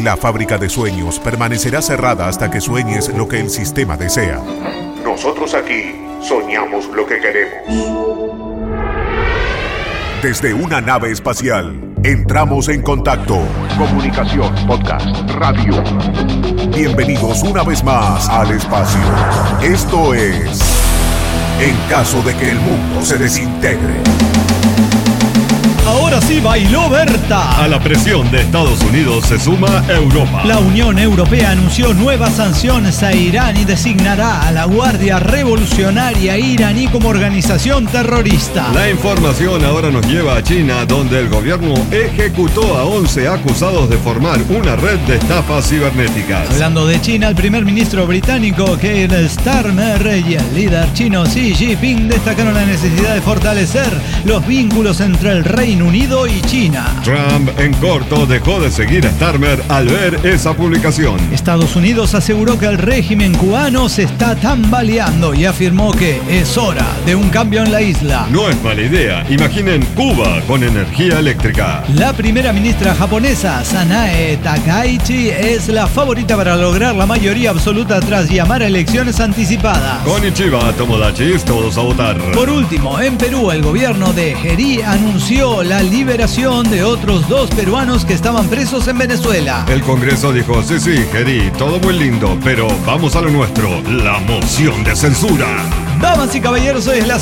La fábrica de sueños permanecerá cerrada hasta que sueñes lo que el sistema desea. Nosotros aquí soñamos lo que queremos. Desde una nave espacial, entramos en contacto. Comunicación, podcast, radio. Bienvenidos una vez más al espacio. Esto es En caso de que el mundo se desintegre. Ahora sí bailó Berta. A la presión de Estados Unidos se suma Europa. La Unión Europea anunció nuevas sanciones a Irán y designará a la Guardia Revolucionaria iraní como organización terrorista. La información ahora nos lleva a China, donde el gobierno ejecutó a 11 acusados de formar una red de estafas cibernéticas. Hablando de China, el primer ministro británico Keir Starmer y el líder chino Xi Jinping destacaron la necesidad de fortalecer los vínculos entre el Reino Unido y China. Trump, en corto, dejó de seguir a Starmer al ver esa publicación. Estados Unidos aseguró que el régimen cubano se está tambaleando y afirmó que es hora de un cambio en la isla. No es mala idea. Imaginen Cuba con energía eléctrica. La primera ministra japonesa, Sanae Takaichi, es la favorita para lograr la mayoría absoluta tras llamar a elecciones anticipadas. Konnichiwa, Tomodachis, todos a votar. Por último, en Perú, el gobierno de Herí anunció la liberación de otros 2 peruanos que estaban presos en Venezuela. El Congreso dijo, sí, Geri, todo muy lindo, pero vamos a lo nuestro, la moción de censura. Damas y caballeros, hoy es la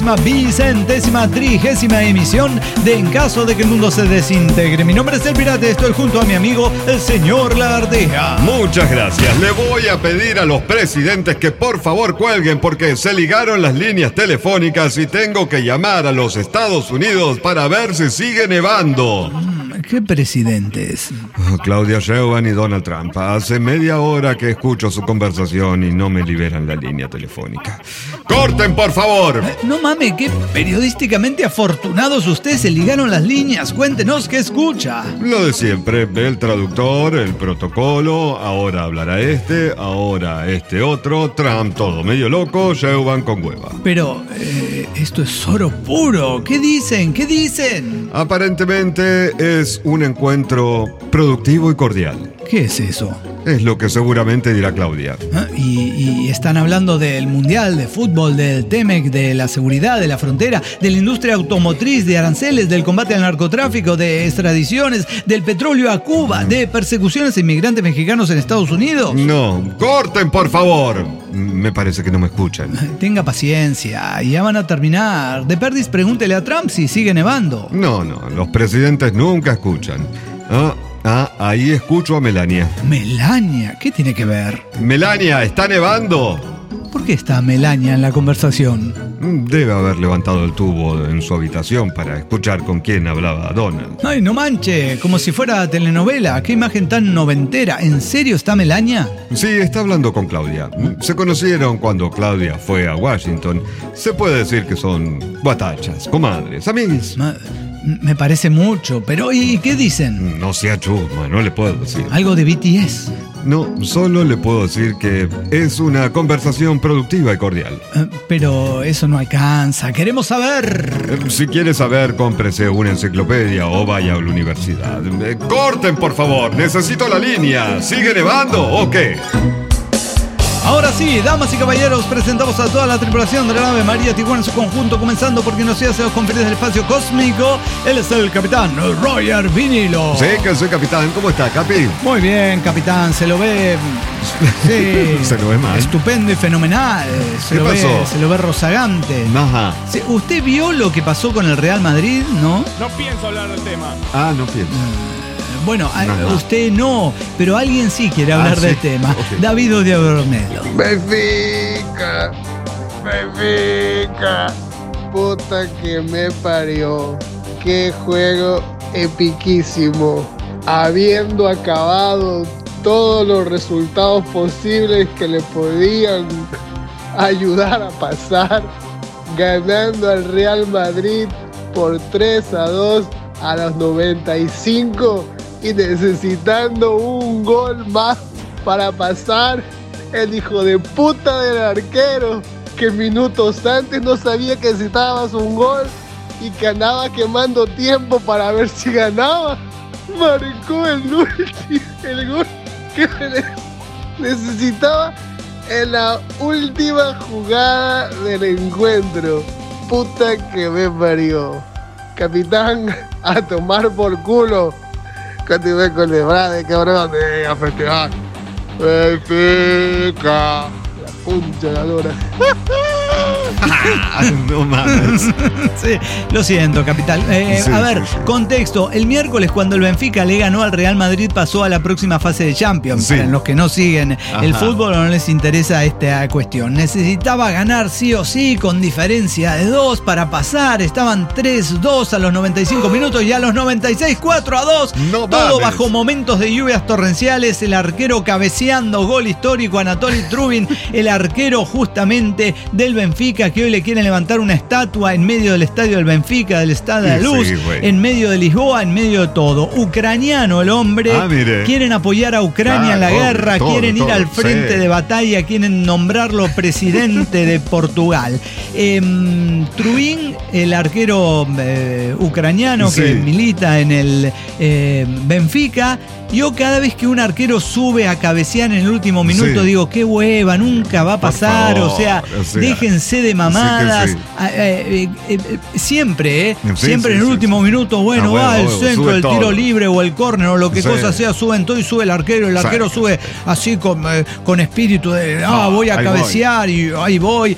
60.000ª emisión de En caso de que el mundo se desintegre. Mi nombre es El Pirate, estoy junto a mi amigo, el señor Lagardeja. Muchas gracias. Le voy a pedir a los presidentes que por favor cuelguen porque se ligaron las líneas telefónicas y tengo que llamar a los Estados Unidos para ver si sigue nevando. ¿Qué presidentes? Claudia Sheinbaum y Donald Trump. Hace media hora que escucho su conversación y no me liberan la línea telefónica. ¡Corten, por favor! No mame, qué periodísticamente afortunados ustedes, se ligaron las líneas. Cuéntenos qué escucha. Lo de siempre, el traductor, el protocolo, ahora hablará ahora este otro, Trump todo medio loco, Sheinbaum con hueva. Pero, esto es oro puro. ¿Qué dicen? ¿Qué dicen? Aparentemente es un encuentro productivo y cordial. ¿Qué es eso? Es lo que seguramente dirá Claudia. ¿Y están hablando del Mundial, de fútbol, del TEMEC, de la seguridad, de la frontera, de la industria automotriz, de aranceles, del combate al narcotráfico, de extradiciones, del petróleo a Cuba, de persecuciones a inmigrantes mexicanos en Estados Unidos? No, corten, por favor. Me parece que no me escuchan. Tenga paciencia, ya van a terminar. De perdis, pregúntele a Trump si sigue nevando. No, los presidentes nunca escuchan. Ahí escucho a Melania. ¿Melania? ¿Qué tiene que ver? Melania, ¿está nevando? ¿Por qué está Melania en la conversación? Debe haber levantado el tubo en su habitación para escuchar con quién hablaba Donald. Ay, no manche, como si fuera telenovela. Qué imagen tan noventera. ¿En serio está Melania? Sí, está hablando con Claudia. Se conocieron cuando Claudia fue a Washington. Se puede decir que son guatachas, comadres, amiguis. Me parece mucho, pero ¿y qué dicen? No sea chusma, no le puedo decir. ¿Algo de BTS? No, solo le puedo decir que es una conversación productiva y cordial. Pero eso no alcanza, queremos saber. Si quiere saber, cómprese una enciclopedia o vaya a la universidad. ¡Corten, por favor! ¡Necesito la línea! ¿Sigue nevando o qué? Ahora sí, damas y caballeros, presentamos a toda la tripulación de la nave María Tijuana en su conjunto, comenzando porque nos hace los confines del espacio cósmico. Él es el capitán Roger Vinilo. Sí, que soy capitán. ¿Cómo está, Capi? Muy bien, capitán, se lo ve... Sí, se lo ve mal. Estupendo y fenomenal. ¿Qué pasó? Se lo ve rozagante. Ajá. Sí, ¿usted vio lo que pasó con el Real Madrid, no? No pienso hablar del tema. No pienso. Bueno, usted no, pero alguien sí quiere hablar del tema. Okay. David Odiabernelo. Benfica. Puta que me parió. Qué juego epiquísimo. Habiendo acabado todos los resultados posibles que le podían ayudar a pasar, ganando al Real Madrid por 3-2 a los 95 y necesitando un gol más para pasar, el hijo de puta del arquero que minutos antes no sabía que necesitabas un gol y que andaba quemando tiempo para ver si ganaba, marcó el último El gol que necesitaba en la última jugada del encuentro. Puta que me parió. Capitán, a tomar por culo. Continué con el brade, cabrón, a festejar. Benfica. La puncha de la lora. No mames. Sí, lo siento, capital. Sí, a ver, sí. contexto. El miércoles, cuando el Benfica le ganó al Real Madrid, pasó a la próxima fase de Champions. Sí. Para los que no siguen el Ajá. fútbol, no les interesa esta cuestión. Necesitaba ganar sí o sí con diferencia de 2 para pasar. Estaban 3-2 a los 95 minutos y a los 96, 4-2. No Todo mames. bajo momentos de lluvias torrenciales. El arquero cabeceando, gol histórico, Anatoly Trubin, el arquero justamente del Benfica, que hoy le quieren levantar una estatua en medio del estadio del Benfica, del Estadio de la Sí, Luz, güey. en medio de Lisboa, en medio de todo. Ucraniano el hombre. Mire. Quieren apoyar a Ucrania en la Obvio, guerra, todo, quieren ir todo, al frente sí. de batalla, quieren nombrarlo presidente de Portugal. Trubin, el arquero ucraniano que Sí. milita en el Benfica. Yo cada vez que un arquero sube a cabecear en el último minuto, Sí. digo, qué hueva, nunca va a Por pasar, favor, o sea, o sea, déjense de mamadas. sí. Siempre, Sí, siempre sí, en el sí, último minuto, bueno, bueno, va al bueno, centro sube del tiro todo. libre o el córner o lo que Sí. cosa sea, suben todo y sube el arquero Sí. sube así con espíritu de, voy a ahí cabecear y ahí voy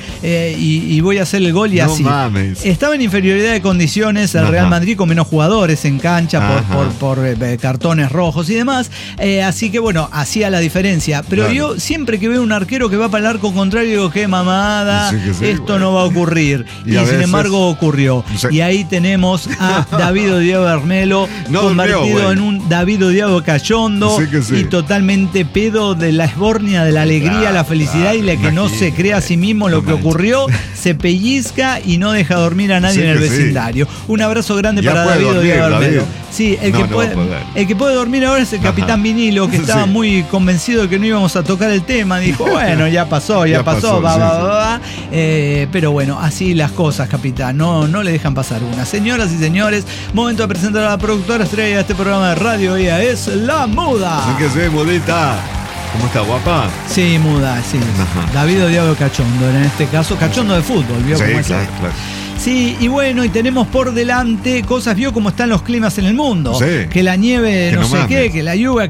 y voy a hacer el gol y No así. mames. Estaba en inferioridad de condiciones el Ajá. Real Madrid con menos jugadores en cancha Ajá. por cartones rojos y demás. Así que bueno, hacía la diferencia. Pero Claro. yo siempre que veo un arquero que va para el arco contrario, digo, qué mamada, Sí que sí, esto güey. no va a ocurrir. Y Y, a sin veces- embargo ocurrió. Sí. Y ahí tenemos a David Diego Bermelo, No convertido durmió, güey. en un David Diego cachondo Sí que sí. y totalmente pedo de la esbornia, de la alegría, Claro, la felicidad y la que no se imagínate. cree a sí mismo lo No que manches. ocurrió, se pellizca y no deja dormir a nadie Sí en el que sí. vecindario. Un abrazo grande Ya para puede David dormir, Diego Bermelo. David. Sí, No, no va a poder. el que puede dormir ahora es el capitán Vinilo, que estaba Sí. muy convencido de que no íbamos a tocar el tema. Dijo, bueno, ya pasó, Ya pasó, va, sí, va, sí. va. Pero bueno, así las cosas, capitán. No le dejan pasar una. Señoras y señores, momento de presentar a la productora estrella de este programa de radio. Ella es La Muda. Así que sí, mudita. ¿Cómo está, guapa? Sí, Muda, sí. Ajá. David Diego Cachondo, en este caso, cachondo de fútbol, ¿vio Sí, cómo es? claro, claro. Sí, y bueno, y tenemos por delante cosas, vio cómo están los climas en el mundo. Sí. Que la nieve, Que no no sé mames. qué, que la lluvia,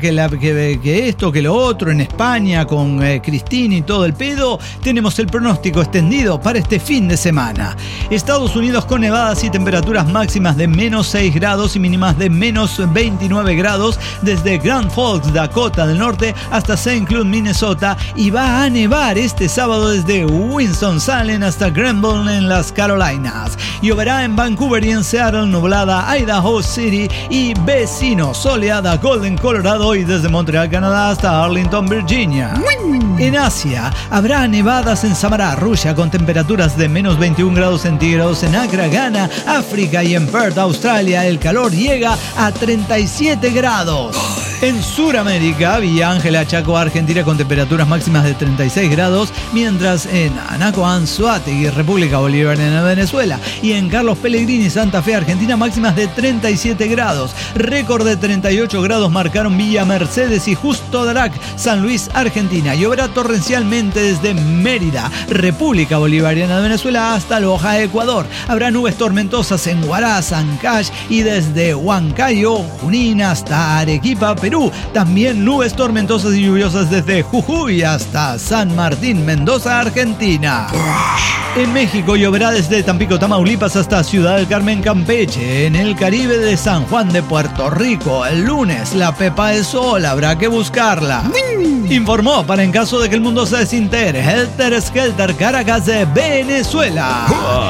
que esto, que lo otro, en España con Cristina y todo el pedo. Tenemos el pronóstico extendido para este fin de semana. Estados Unidos con nevadas y temperaturas máximas de menos 6 grados y mínimas de menos 29 grados desde Grand Forks, Dakota del Norte, hasta St. Cloud, Minnesota. Y va a nevar este sábado desde Winston-Salem hasta Granville en las Carolinas. Lloverá en Vancouver y en Seattle, nublada Idaho City y vecino soleada Golden, Colorado, y desde Montreal, Canadá hasta Arlington, Virginia. En Asia habrá nevadas en Samará, Rusia, con temperaturas de menos 21 grados centígrados. En Accra, Ghana, África, y en Perth, Australia, el calor llega a 37 grados. En Sudamérica, Villa Ángela, Chaco, Argentina, con temperaturas máximas de 36 grados, mientras en Anaco, Anzoátegui, República Bolivariana de Venezuela, y en Carlos Pellegrini, Santa Fe, Argentina, máximas de 37 grados. Récord de 38 grados marcaron Villa Mercedes y Justo Darac, San Luis, Argentina. Lloverá torrencialmente desde Mérida, República Bolivariana de Venezuela, hasta Loja, Ecuador. Habrá nubes tormentosas en Huaraz, Ancash, y desde Huancayo, Junín, hasta Arequipa, Perú. También nubes tormentosas y lluviosas desde Jujuy hasta San Martín, Mendoza, Argentina. En México lloverá desde Tampico, Tamaulipas, hasta Ciudad del Carmen, Campeche. En el Caribe de San Juan de Puerto Rico, el lunes, la pepa de sol, habrá que buscarla. Informó para en caso de que el mundo se desintegre, Helter Skelter, Caracas, de Venezuela.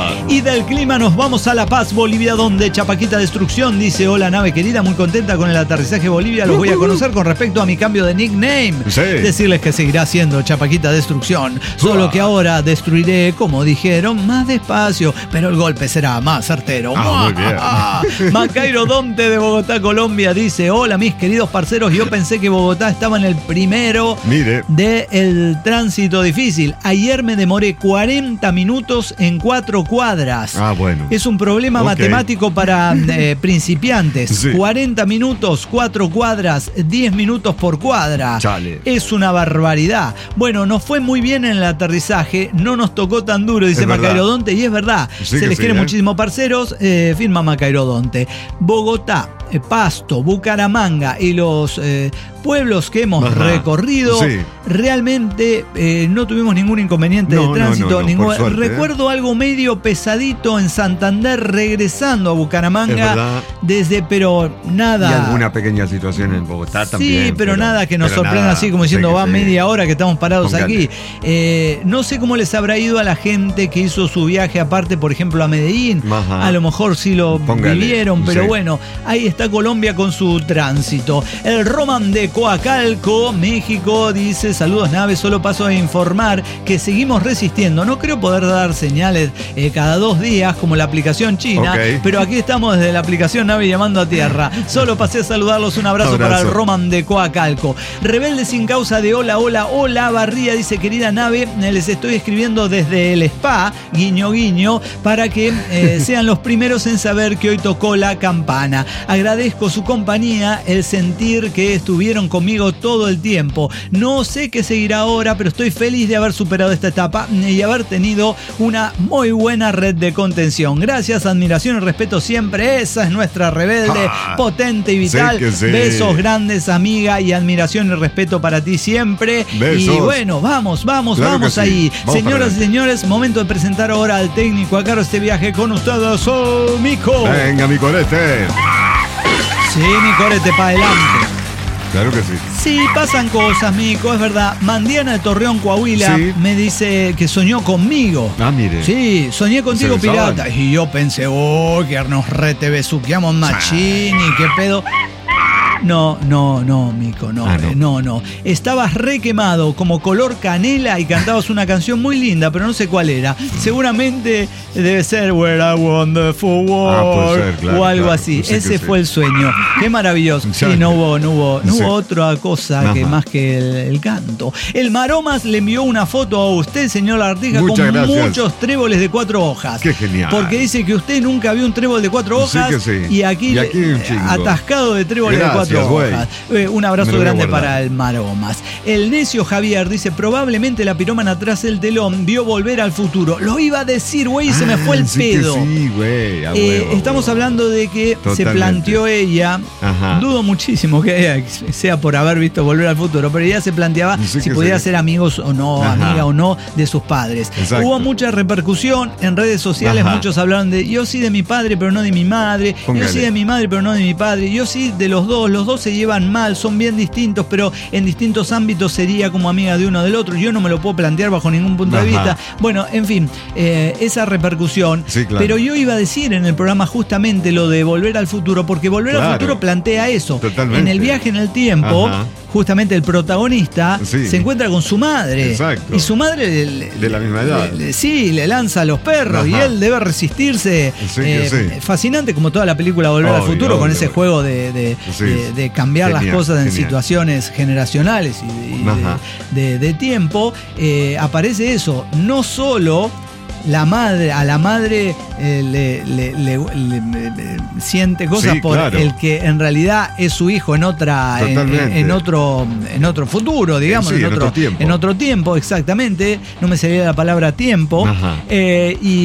Y del clima nos vamos a La Paz, Bolivia, donde Chapaquita Destrucción dice: hola nave querida, muy contenta con el aterrizaje Bolivia, los voy a conocer. Con respecto a mi cambio de nickname, Sí. decirles que seguirá siendo Chapaquita Destrucción, solo que ahora destruiré, como dijeron, más despacio, pero el golpe será más certero. Muy bien. Macairo Donte de Bogotá, Colombia, dice: hola mis queridos parceros, yo pensé que Bogotá estaba en el primero Mire. del tránsito difícil. Ayer me demoré 40 minutos en 4 cuadras. Bueno. Es un problema Ok. matemático para principiantes. Sí. 40 minutos, 4 cuadras. horas, 10 minutos por cuadra. Chale. Es una barbaridad. Bueno, nos fue muy bien en el aterrizaje, no nos tocó tan duro, dice Macairodonte, y es verdad. Sí, se les quiere sí, muchísimo, parceros. Firma Macairodonte. Bogotá, Pasto, Bucaramanga y los pueblos que hemos recorrido, realmente no tuvimos ningún inconveniente de tránsito. Suerte, recuerdo algo medio pesadito en Santander regresando a Bucaramanga pero nada. Y alguna pequeña situación en Bogotá también. Sí, pero nada que nos sorprenda así como diciendo va media hora que estamos parados aquí. No sé cómo les habrá ido a la gente que hizo su viaje aparte, por ejemplo, a Medellín. A lo mejor sí lo vivieron, pero bueno, ahí está Colombia con su tránsito. El Roman de Coacalco, México, dice: saludos, nave, solo paso a informar que seguimos resistiendo. No creo poder dar señales cada 2 días como la aplicación china, pero aquí estamos desde la aplicación nave llamando a tierra. Solo pasé a saludarlos. Un abrazo para el Roman de Coacalco. Rebelde sin causa de hola Barría, dice: querida nave, les estoy escribiendo desde el spa, guiño guiño, para que sean los primeros en saber que hoy tocó la campana. Agradezco su compañía, el sentir que estuvieron conmigo todo el tiempo. No sé qué seguirá ahora, pero estoy feliz de haber superado esta etapa y haber tenido una muy buena red de contención. Gracias, admiración y respeto siempre. Esa es nuestra rebelde, potente y vital. Besos grandes, amiga, y admiración y respeto para ti siempre. Besos. Y bueno, vamos ahí. Señoras y señores, momento de presentar ahora al técnico a cargo de este viaje con ustedes, Mico. Venga, mi corete. Sí, mi corete, para adelante. Claro que sí. Sí, pasan cosas, Mico, es verdad. Mandiana de Torreón, Coahuila, me dice que soñó conmigo. Ah, mire. Sí, soñé contigo, pirata. Y yo pensé, que nos besuqueamos machini, qué pedo. No, Mico, no. Estabas re quemado, como color canela, y cantabas una canción muy linda, pero no sé cuál era. Seguramente debe ser Where I Wonderful World o algo así. Sí, ese fue el sueño. Qué maravilloso. Sí, no hubo otra cosa que más que el canto. El Maromas le envió una foto a usted, señor Artija, con muchos tréboles de 4 hojas. Qué genial. Porque dice que usted nunca vio un trébol de 4 hojas. Y aquí atascado de tréboles de 4 hojas. Un abrazo grande para el Maromas. El necio Javier dice: probablemente la pirómana atrás del telón vio Volver al Futuro. Lo iba a decir, güey, y se me fue el pedo. Sí, güey. Estamos hablando de que se planteó ella. Dudo muchísimo que sea por haber visto Volver al Futuro, pero ella se planteaba si podía ser amigos o no, amiga o no de sus padres. Hubo mucha repercusión en redes sociales. Muchos hablaron de: yo sí de mi padre, pero no de mi madre. Yo sí de mi madre, pero no de mi padre. Yo sí de los dos. Los dos se llevan mal, son bien distintos, pero en distintos ámbitos sería como amiga de uno del otro. Yo no me lo puedo plantear bajo ningún punto de vista. Bueno, en fin, esa repercusión. Sí, claro. Pero yo iba a decir en el programa justamente lo de Volver al Futuro, porque Volver al Futuro plantea eso. Totalmente. En el viaje en el tiempo, justamente el protagonista se encuentra con su madre. Exacto. Y su madre de la misma edad. Le lanza a los perros y él debe resistirse. Fascinante, como toda la película Volver al Futuro, con ese juego de cambiar las cosas en situaciones generacionales y de tiempo. Aparece eso. No solo a la madre le siente cosas por el que en realidad es su hijo en otro futuro, digamos, en otro tiempo, exactamente. No me salía la palabra tiempo. Y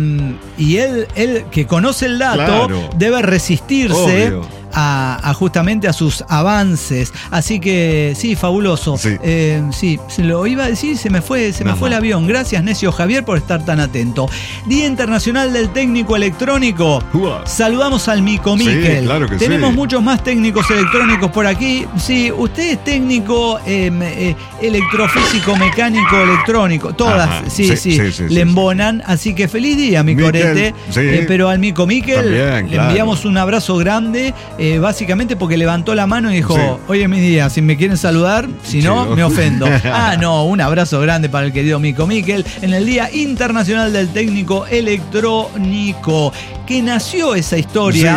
él que conoce el dato debe resistirse justamente a sus avances. Así que sí, fabuloso. Sí, se lo iba a decir, se me fue el avión. Gracias, necio Javier, por estar tan atento. Día Internacional del Técnico Electrónico. Saludamos al Mico Miquel. Claro que tenemos muchos más técnicos electrónicos por aquí. Sí, usted es técnico electrofísico, mecánico, electrónico. Todas, le embonan. Así que feliz día, mi corete. Pero al Mico Miquel le enviamos un abrazo grande. Básicamente porque levantó la mano y dijo: hoy es mi día, si me quieren saludar, si no, me ofendo. Un abrazo grande para el querido Mico Miquel en el Día Internacional del Técnico Electrónico. Que nació esa historia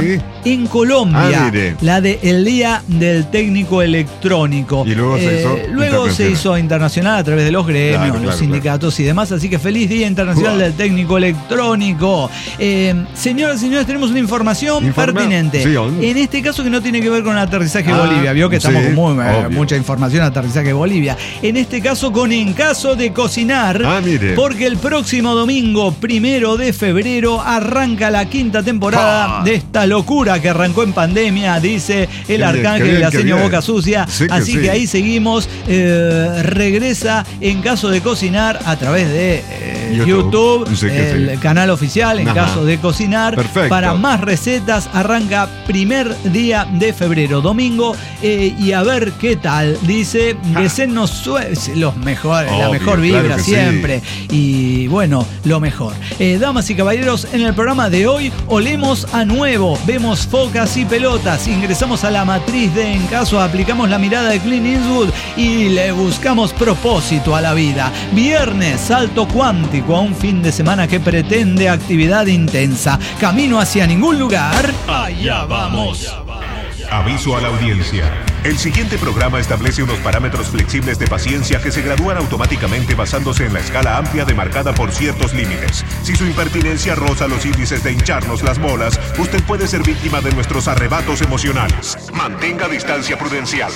en Colombia, la de el Día del Técnico Electrónico. Y luego se hizo internacional a través de los gremios, los sindicatos y demás, así que feliz Día Internacional del Técnico Electrónico. Señoras y señores, tenemos una información pertinente. Sí, en este caso que no tiene que ver con aterrizaje Bolivia, vio que estamos con mucha información de aterrizaje Bolivia. En este caso con En Caso de Cocinar, porque el próximo domingo 1 de febrero arranca la 5ª temporada de esta locura que arrancó en pandemia, dice el arcángel Laseño Boca Sucia. Así que ahí seguimos. Regresa En Caso de Cocinar a través de YouTube, el canal oficial En Caso de Cocinar. Perfecto. Para más recetas arranca 1 de febrero, domingo, y a ver qué tal. Dice, desenos los mejores, la mejor vibra siempre. Y bueno, lo mejor. Damas y caballeros, en el programa de hoy olemos a nuevo, vemos focas y pelotas, ingresamos a la matriz de En Caso, aplicamos la mirada de Clint Eastwood y le buscamos propósito a la vida. Viernes, salto cuántico a un fin de semana que pretende actividad intensa. Camino hacia ningún lugar. Allá vamos. Aviso a la audiencia. El siguiente programa establece unos parámetros flexibles de paciencia que se gradúan automáticamente basándose en la escala amplia demarcada por ciertos límites. Si su impertinencia roza los índices de hincharnos las bolas, usted puede ser víctima de nuestros arrebatos emocionales. Mantenga distancia prudencial.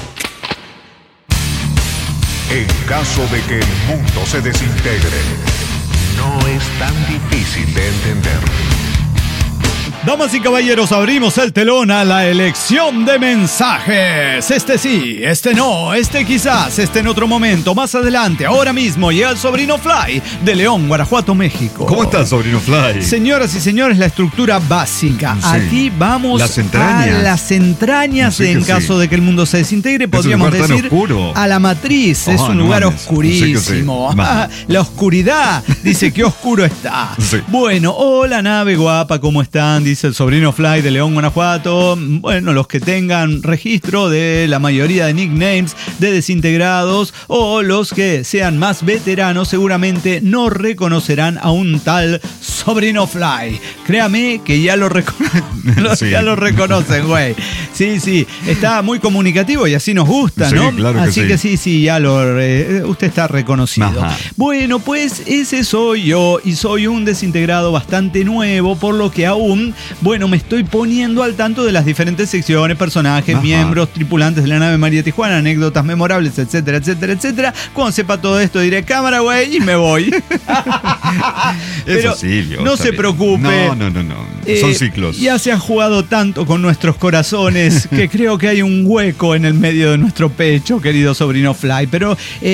En caso de que el mundo se desintegre, no es tan difícil de entender. Damas y caballeros, abrimos el telón a la elección de mensajes. Este sí, este no, este quizás, este en otro momento, más adelante, ahora mismo llega el Sobrino Fly de León, Guanajuato, México. ¿Cómo estás, Sobrino Fly? Señoras y señores, la estructura básica. Sí. Aquí vamos a las entrañas de En Caso de que el mundo se desintegre, podríamos decir a la matriz. Es un lugar oscurísimo. La oscuridad, dice que oscuro está. Bueno, hola nave guapa, ¿cómo están? Dice el Sobrino Fly de León, Guanajuato. Bueno, los que tengan registro de la mayoría de nicknames de desintegrados o los que sean más veteranos seguramente no reconocerán a un tal Sobrino Fly. Créame que ya lo reconocen, güey. Sí, está muy comunicativo y así nos gusta, ¿no? Claro así que sí, ya usted está reconocido. Ajá. Bueno, pues ese soy yo y soy un desintegrado bastante nuevo, por lo que aún me estoy poniendo al tanto de las diferentes secciones, personajes, miembros, tripulantes de la nave María Tijuana, anécdotas memorables, etcétera, etcétera, etcétera. Cuando sepa todo esto diré cámara, güey, y me voy. Pero Silvio, no se preocupe. No. Son ciclos. Ya se ha jugado tanto con nuestros corazones que creo que hay un hueco en el medio de nuestro pecho, querido Sobrino Fly. Pero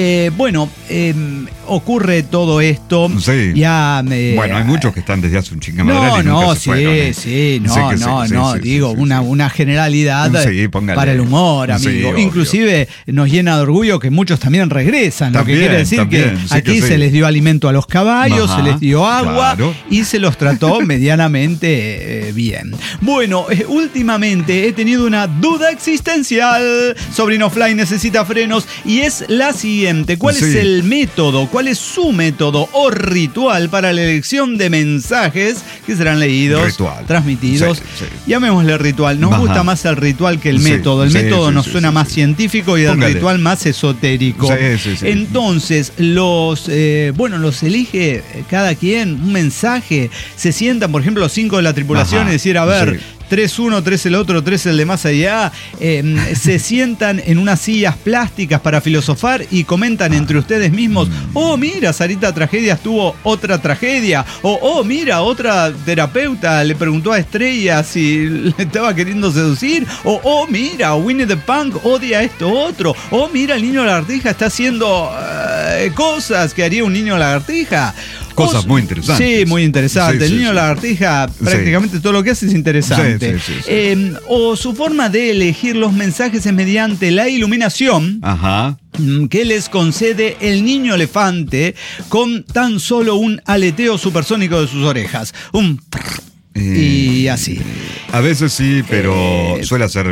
ocurre todo esto. Sí. Ya hay muchos que están desde hace un chingamadral digo, una generalidad para el humor, amigo. Sí, inclusive nos llena de orgullo que muchos también regresan, lo que quiere decir que aquí se les dio alimento a los caballos, se les dio agua y se los trató medianamente bien. Bueno, últimamente he tenido una duda existencial. Sobrino Fly necesita frenos y es la siguiente. ¿Cuál es el método? ¿Cuál es su método o ritual para la elección de mensajes que serán leídos, transmitidos? Llamémosle ritual. Nos gusta más el ritual que el método. El método nos suena más científico y el ritual más esotérico. Entonces, los elige cada quien un mensaje. Se sientan, por ejemplo, los 5 de la tripulación y decir, a ver, 3 uno, 3 el otro, 3 el de más allá. Se sientan en unas sillas plásticas para filosofar y comentan entre ustedes mismos, oh, mira, Sarita Tragedias tuvo otra tragedia. O, mira, otra terapeuta le preguntó a Estrella si le estaba queriendo seducir. O, mira, Winnie the Punk odia esto otro. O, mira, el niño lagartija está haciendo cosas que haría un niño lagartija. Cosas muy interesantes. Sí, muy interesante. El niño lagartija, prácticamente todo lo que hace es interesante. O su forma de elegir los mensajes es mediante la iluminación que les concede el niño elefante con tan solo un aleteo supersónico de sus orejas. Y así. A veces sí, pero suele hacer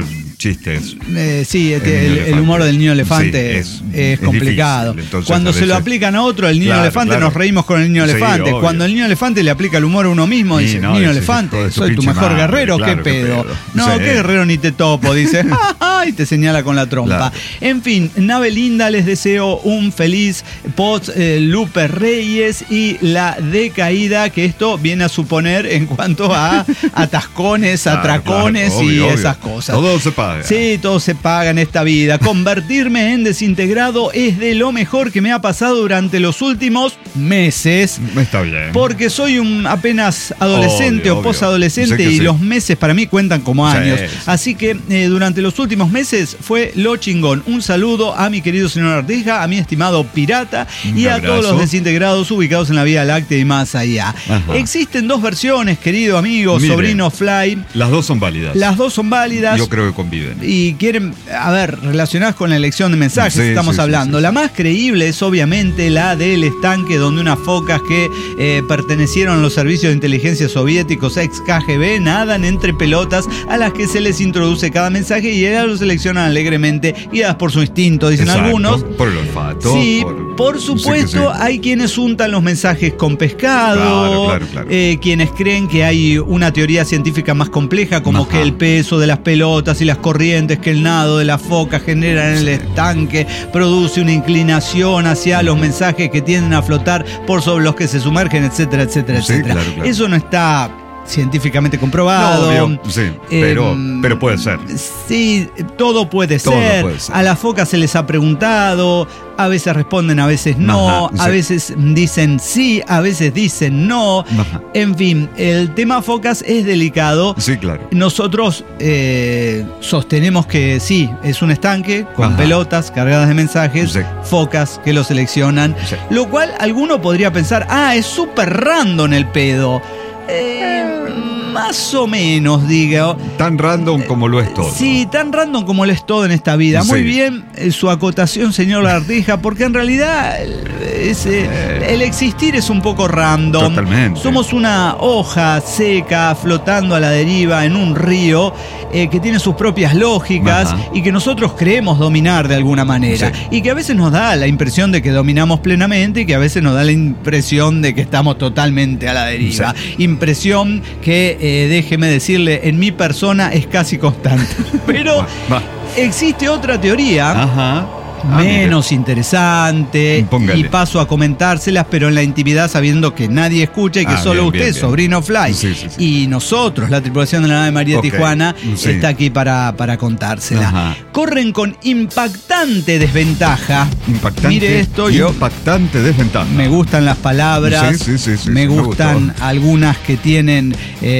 chistes. Sí, el humor del niño elefante es complicado. Cuando se lo aplican a otro, el niño elefante, nos reímos con el niño elefante. Obvio. Cuando el niño elefante le aplica el humor a uno mismo, dice, niño elefante, soy tu mejor guerrero, claro, ¿qué pedo? qué pedo. No, qué guerrero ni te topo, dice, y te señala con la trompa. Claro. En fin, Nave Linda, les deseo un feliz post Lupe Reyes y la decaída que esto viene a suponer en cuanto a atascones, atracones y esas cosas. Todo se paga. Sí, todo se paga en esta vida. Convertirme en desintegrado es de lo mejor que me ha pasado durante los últimos meses. Está bien. Porque soy un apenas adolescente o posadolescente y los meses para mí cuentan como años. Sí. Así que durante los últimos meses fue lo chingón. Un saludo a mi querido señor Artija, a mi estimado pirata y a todos los desintegrados ubicados en la Vía Láctea y más allá. Ajá. Existen dos versiones, querido amigo, sobrino Fly. Las dos son válidas. Las dos son válidas. Yo creo que conviven. Y quieren, relacionadas con la elección de mensajes, estamos hablando. La más creíble es obviamente la del estanque, donde unas focas que pertenecieron a los servicios de inteligencia soviéticos ex KGB nadan entre pelotas a las que se les introduce cada mensaje y ellas lo seleccionan alegremente, guiadas por su instinto, dicen algunos. Por el olfato. Sí, por supuesto, hay quienes untan los mensajes con pescado, claro. Quienes creen que hay una teoría científica más compleja, como que el peso de las pelotas y las corrientes que el nado de la foca generan en el estanque produce una inclinación hacia los mensajes que tienden a flotar por sobre los que se sumergen, etcétera, etcétera, etcétera. Claro. Eso no está científicamente comprobado. No, pero puede ser. Sí, todo puede ser. A las focas se les ha preguntado, a veces responden, a veces no, a veces dicen sí, a veces dicen no. En fin, el tema focas es delicado. Sí, claro. Nosotros sostenemos que sí, es un estanque con pelotas cargadas de mensajes, focas que lo seleccionan, lo cual alguno podría pensar, es súper random el pedo. Más o menos, digo. Tan random como lo es todo. Sí, tan random como lo es todo en esta vida. Muy bien su acotación, señor Artija, porque en realidad el existir es un poco random. Totalmente. Somos una hoja seca flotando a la deriva en un río que tiene sus propias lógicas y que nosotros creemos dominar de alguna manera. Y que a veces nos da la impresión de que dominamos plenamente y que a veces nos da la impresión de que estamos totalmente a la deriva. Impresión que, déjeme decirle, en mi persona es casi constante. Pero existe otra teoría menos interesante y paso a comentárselas, pero en la intimidad, sabiendo que nadie escucha y que solo usted, sobrino Fly, y nosotros, la tripulación de la nave María Tijuana, está aquí para contársela. Corren con impactante desventaja. Mire esto, impactante desventaja. Me gustan las palabras, me gustan algunas que tienen,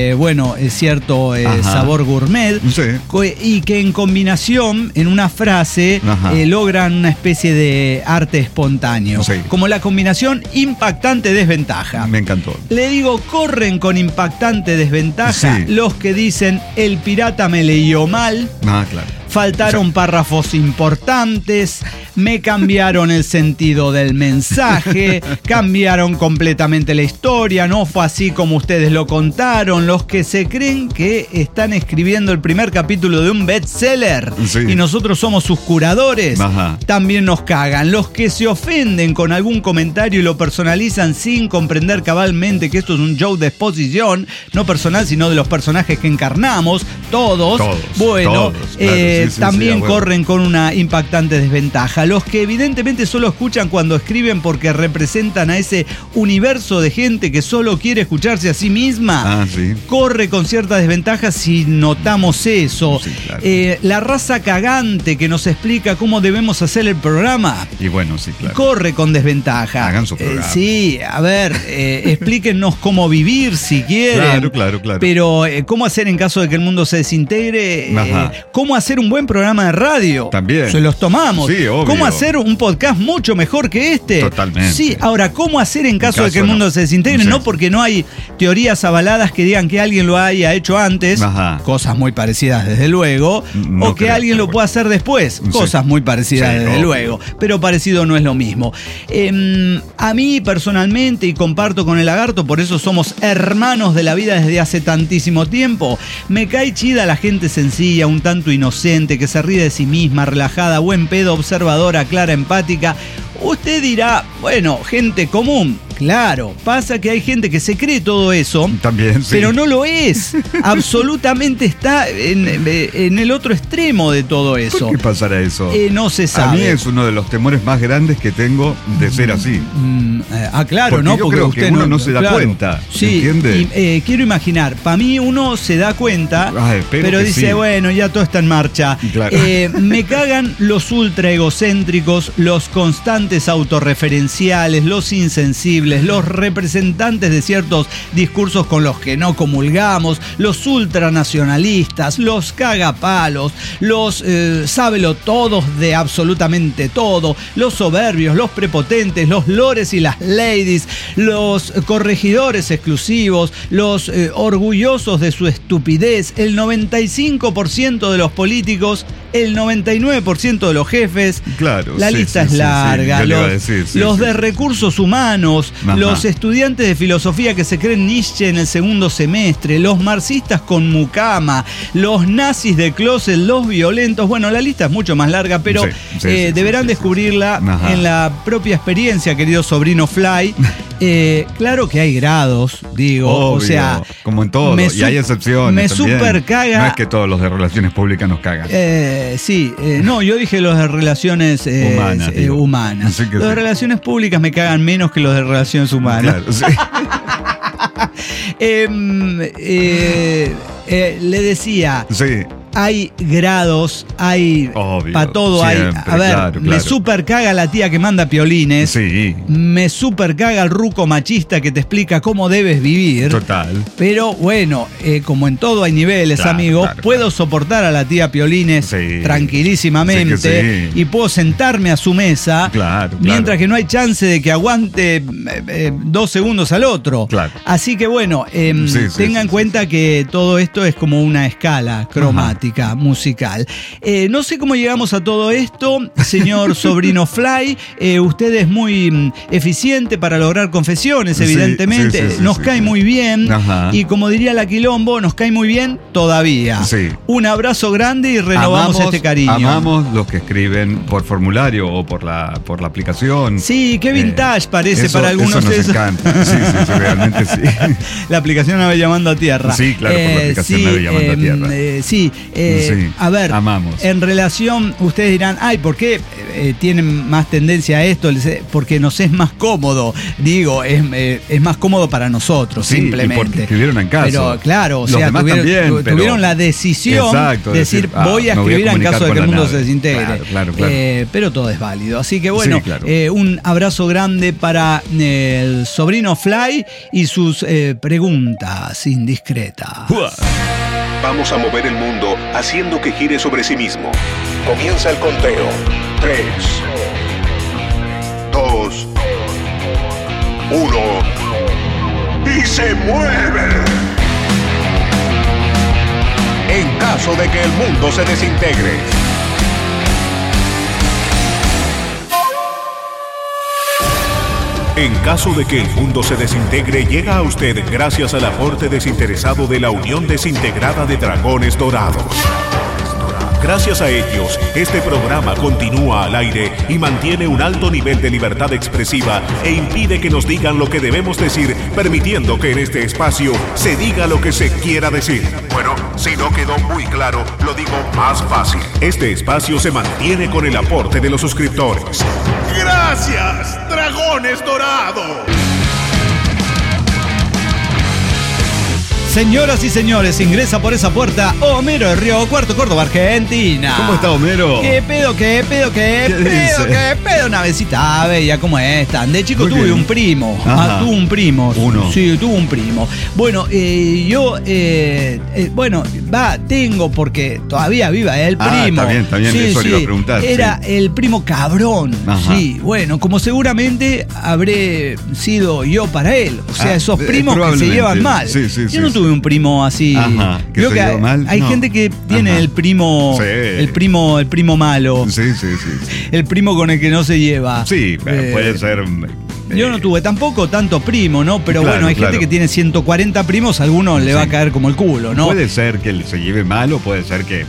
cierto sabor gourmet, y que en combinación, en una frase, logran una especie de arte espontáneo, como la combinación impactante-desventaja. Me encantó. Le digo, corren con impactante desventaja los que dicen el pirata me leyó mal. Claro. Faltaron párrafos importantes, me cambiaron el sentido del mensaje, cambiaron completamente la historia, no fue así como ustedes lo contaron. Los que se creen que están escribiendo el primer capítulo de un bestseller y nosotros somos sus curadores, también nos cagan. Los que se ofenden con algún comentario y lo personalizan sin comprender cabalmente que esto es un show de exposición, no personal, sino de los personajes que encarnamos, todos también corren con una impactante desventaja. Los que evidentemente solo escuchan cuando escriben porque representan a ese universo de gente que solo quiere escucharse a sí misma, corre con cierta desventaja si notamos eso. La raza cagante que nos explica cómo debemos hacer el programa, corre con desventaja. Hagan su programa. Explíquennos cómo vivir si quieren. Claro. Pero cómo hacer en caso de que el mundo se desintegre, cómo hacer un buen programa de radio. También. Se los tomamos. Sí, obvio. ¿cómo hacer un podcast mucho mejor que este? Totalmente. Sí, ahora, ¿cómo hacer en caso de que el mundo se desintegre? No, porque no hay teorías avaladas que digan que alguien lo haya hecho antes, cosas muy parecidas desde luego, o que alguien lo pueda hacer después, cosas muy parecidas desde luego, pero parecido no es lo mismo. A mí personalmente, y comparto con el Lagarto, por eso somos hermanos de la vida desde hace tantísimo tiempo, me cae chida la gente sencilla, un tanto inocente, que se ríe de sí misma, relajada, buen pedo, observadora, clara, empática. Usted dirá, bueno, gente común. Claro, pasa que hay gente que se cree todo eso, también, sí, pero no lo es. Absolutamente está en el otro extremo de todo eso. ¿Por qué pasará eso? No se sabe. A mí es uno de los temores más grandes que tengo de ser así. Claro, porque ¿no? Yo porque creo usted que uno no se da cuenta. Sí, ¿entiende? Quiero imaginar, para mí uno se da cuenta, pero dice, bueno, ya todo está en marcha. Claro. Me cagan los ultra egocéntricos, los constantes autorreferenciales, los insensibles, los representantes de ciertos discursos con los que no comulgamos, los ultranacionalistas, los cagapalos, los sábelotodos de absolutamente todo, los soberbios, los prepotentes, los lores y las ladies, los corregidores exclusivos, los orgullosos de su estupidez, el 95% de los políticos, el 99% de los jefes. Claro, la lista es larga. Los de recursos humanos, los estudiantes de filosofía que se creen Nietzsche en el segundo semestre, los marxistas con mucama, los nazis de closet, los violentos. Bueno, la lista es mucho más larga, pero deberán descubrirla en la propia experiencia, querido sobrino Fly. Claro que hay grados, digo, obvio, o sea, como en todo, y hay excepciones. Me también. super caga. No es que todos los de relaciones públicas nos cagan. No, yo dije los de relaciones humanas. Los de relaciones públicas me cagan menos que los de relaciones humanas. Claro, sí. Le decía, sí, hay grados, hay para todo, siempre, hay. A ver, claro. Me super caga la tía que manda piolines. Sí. Me super caga el ruco machista que te explica cómo debes vivir. Total. Pero bueno, como en todo hay niveles, amigo. Puedo soportar a la tía piolines tranquilísimamente y puedo sentarme a su mesa mientras que no hay chance de que aguante 2 segundos al otro. Así que bueno, tenga en cuenta que todo esto es como una escala cromática musical. No sé cómo llegamos a todo esto, señor sobrino Fly. Usted es muy eficiente para lograr confesiones, evidentemente. Nos cae muy bien. Y como diría la Quilombo, nos cae muy bien todavía. Un abrazo grande y renovamos este cariño. Amamos los que escriben por formulario o por la aplicación. Sí, qué vintage parece eso, para algunos. Eso nos encanta. Sí, realmente sí. La aplicación Nave Llamando a Tierra. Sí, claro, por la aplicación Nave Llamando a Tierra. A ver, amamos. En relación, ustedes dirán, ¿por qué tienen más tendencia a esto? Porque nos es más cómodo. Digo, es más cómodo para nosotros, simplemente. Y porque escribieron en casa. Pero claro, los demás tuvieron la decisión de decir, voy a escribir en caso de que el mundo se desintegre. Claro. Pero todo es válido. Así que bueno, un abrazo grande para el sobrino Fly y sus preguntas indiscretas. Vamos a mover el mundo haciendo que gire sobre sí mismo. Comienza el conteo. 3, 2, 1 y se mueve. En caso de que el mundo se desintegre. En caso de que el mundo se desintegre, llega a usted gracias al aporte desinteresado de la Unión Desintegrada de Dragones Dorados. Gracias a ellos, este programa continúa al aire y mantiene un alto nivel de libertad expresiva e impide que nos digan lo que debemos decir, permitiendo que en este espacio se diga lo que se quiera decir. Bueno, si no quedó muy claro, lo digo más fácil. Este espacio se mantiene con el aporte de los suscriptores. ¡Gracias, Dragones Dorados! Señoras y señores, ingresa por esa puerta Homero de Río Cuarto, Córdoba, Argentina. ¿Cómo está, Homero? ¿Qué pedo? ¿Qué pedo? Navecita bella, ¿cómo están? De chico tuve un primo. Tuve un primo. Uno. Sí, tuve un primo. Bueno, yo, tengo, porque todavía viva el primo. Está bien, sí, eso le iba a preguntar. Era el primo cabrón. Ajá. Sí, bueno, como seguramente habré sido yo para él. O sea, esos primos que se llevan mal. Yo no tuve un primo así. Ajá, creo que hay gente que tiene el primo, el primo malo. Sí. El primo con el que no se lleva. Sí, puede ser. Yo no tuve tampoco tanto primo, ¿no? Pero claro, bueno, hay gente que tiene 140 primos, a algunos le va a caer como el culo, ¿no? Puede ser que se lleve mal o puede ser que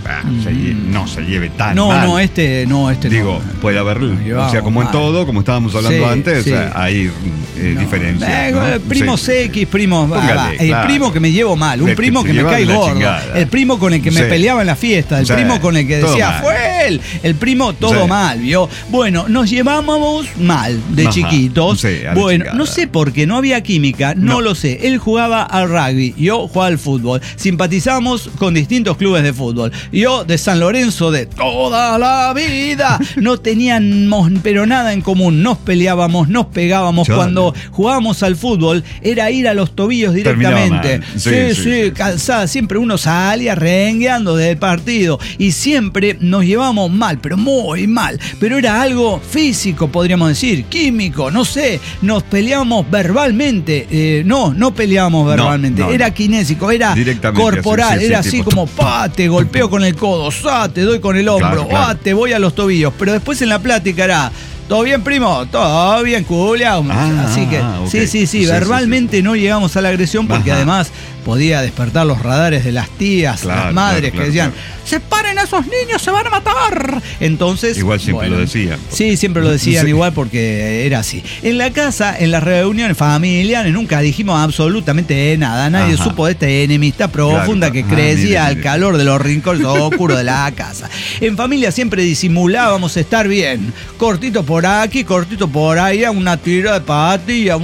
no se lleve tan mal. No, este Digo, puede haber, o sea, como en todo, como estábamos hablando antes, hay diferencias. ¿no? Primos X, primos. El primo que me llevo mal, un primo que me cae gordo, el primo con el que me peleaba en la fiesta, el primo con el que decía, fue él, el primo todo mal, ¿vio? Bueno, nos llevábamos mal de chiquitos. Bueno, no sé por qué, no había química, no lo sé. Él jugaba al rugby, yo jugaba al fútbol. Simpatizamos con distintos clubes de fútbol. Yo de San Lorenzo de toda la vida. No teníamos pero nada en común. Nos peleábamos, nos pegábamos. Cuando jugábamos al fútbol era ir a los tobillos directamente. Sí, calzada. Siempre uno salía rengueando del partido y siempre nos llevábamos mal, pero muy mal. Pero era algo físico, podríamos decir, químico, no sé. Nos peleábamos verbalmente. No peleábamos verbalmente. Era kinésico, era corporal. Era así como, te golpeo con el codo, te doy con el hombro, te voy a los tobillos. Pero después en la plática era, ¿todo bien, primo? Todo bien, culiao. Así que, okay. Sí, verbalmente no llegamos a la agresión porque además podía despertar los radares de las tías, las madres que decían, separen a esos niños, se van a matar. Entonces, igual siempre lo decían. Sí, siempre lo decían igual porque era así. En la casa, en las reuniones familiares, nunca dijimos absolutamente nada. Nadie supo de esta enemistad profunda que crecía al calor de los rincones oscuros de la casa. En familia siempre disimulábamos estar bien. Cortito por aquí, cortito por allá, una tira de patilla,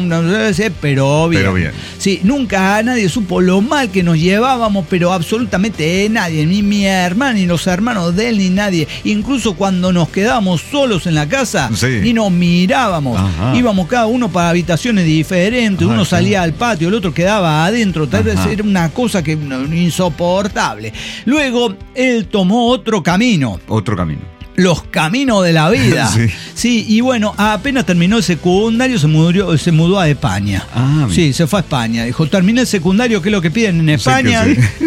pero bien. Sí, nunca nadie supo lo mal que nos llevábamos, pero absolutamente nadie, ni mi hermano, ni los hermanos de él, ni nadie. Incluso cuando nos quedábamos solos en la casa, ni nos mirábamos. Íbamos cada uno para habitaciones diferentes, uno salía al patio, el otro quedaba adentro. Tal vez era una cosa que insoportable. Luego, él tomó otro camino. Los caminos de la vida. Sí, y bueno, apenas terminó el secundario, se mudó a España. Sí, se fue a España. Dijo, terminé el secundario, que es lo que piden en España.